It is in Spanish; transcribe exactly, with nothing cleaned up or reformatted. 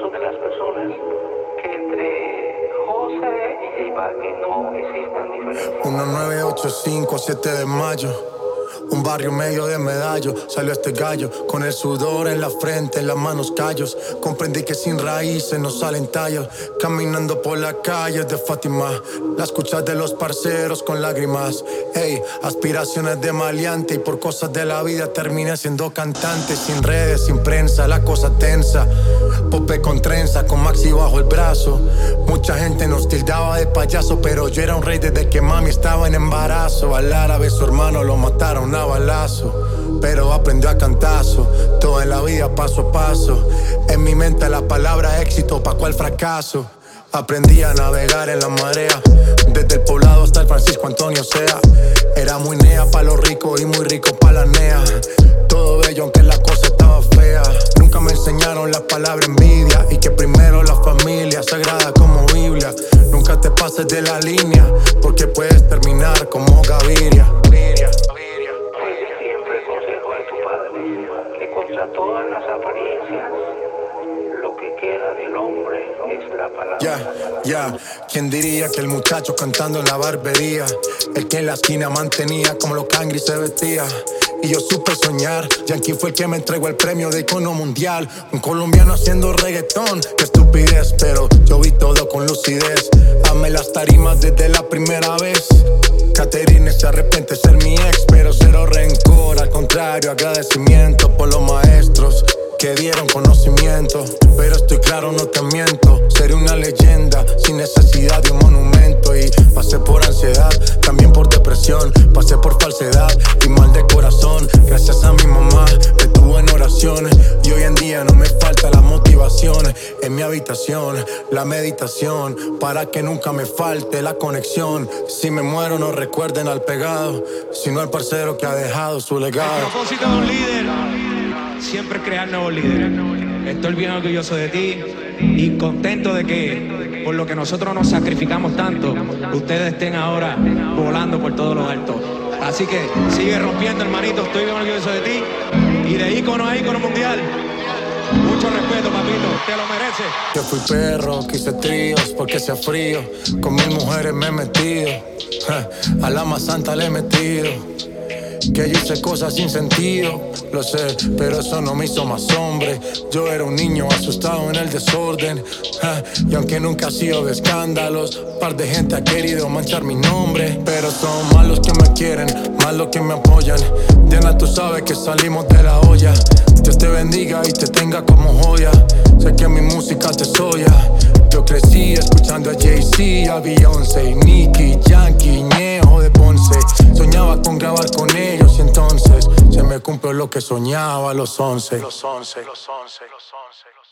pienso de las personas que entre José y J Balvin no existen diferencias. uno nueve ocho cinco, siete de mayo. Un barrio medio de medallo, salió este gallo, con el sudor en la frente, en las manos callos. Comprendí que sin raíces no salen tallos. Caminando por las calles de Fátima, las escuchas de los parceros con lágrimas. Ey, aspiraciones de maleante, y por cosas de la vida terminé siendo cantante. Sin redes, sin prensa, la cosa tensa. Pope con trenza, con Maxi bajo el brazo. Mucha gente nos tildaba de payaso, pero yo era un rey desde que mami estaba en embarazo. Al árabe su hermano lo mataron a balazo, pero aprendió a cantazo. Todo en la vida paso a paso. En mi mente la palabra éxito, pa' cuál fracaso. Aprendí a navegar en la marea, desde el poblado hasta el Francisco Antonio Sea. Era muy nea pa' los ricos y muy rico pa' la nea. Todo bello aunque la cosa estaba fea. Nunca me enseñaron la palabra envidia, y que primero la familia, sagrada como Biblia. Nunca te pases de la línea, porque puedes terminar como Gaviria. Que contra todas las apariencias, lo que queda del hombre es la palabra. Ya, yeah, ya, yeah. ¿Quién diría que el muchacho cantando en la barbería, el que en la esquina mantenía como los cangris se vestía? Y yo supe soñar, Yankee fue el que me entregó el premio de icono mundial. Un colombiano haciendo reggaetón, qué estupidez, pero yo vi todo con lucidez. Amé las tarimas desde la primera vez. Caterine se arrepiente de ser mi ex, pero cero rencor, al contrario, agradecimiento por los maestros que dieron conocimiento. Pero estoy claro, no te miento, seré una leyenda sin necesidad de un monumento. Y pasé por ansiedad, también por depresión, pasé por falsedad y mal de corazón. Gracias a mi mamá me tuvo en oraciones, y hoy en día no me falta la motivación. En mi habitación, la meditación, para que nunca me falte la conexión. Si me muero no recuerden al pegado, sino al parcero que ha dejado su legado. El propósito de un líder, siempre crear nuevos líderes. Estoy bien orgulloso de ti y contento de que por lo que nosotros nos sacrificamos tanto, ustedes estén ahora volando por todos los altos. Así que sigue rompiendo, hermanito. Estoy bien orgulloso de ti y de ícono a ícono mundial. Mucho respeto, papito, te lo mereces. Yo fui perro, quise tríos porque hacía frío. Con mil mujeres me he metido, ja, a la más santa le he metido. Que yo hice cosas sin sentido, lo sé, pero eso no me hizo más hombre. Yo era un niño asustado en el desorden, ja, y aunque nunca he sido de escándalos, par de gente ha querido manchar mi nombre. Pero son más los que me quieren, más los que me apoyan. Diana, tú sabes que salimos de la olla. Dios te bendiga y te tenga como joya. Sé que mi música te soya. Yo crecí escuchando a Jay-Z, a Beyoncé, Nicki, Yankee, Ñejo de Ponce. Soñaba con grabar con ellos y entonces se me cumplió lo que soñaba a los once. Los once, los once, los once, los once.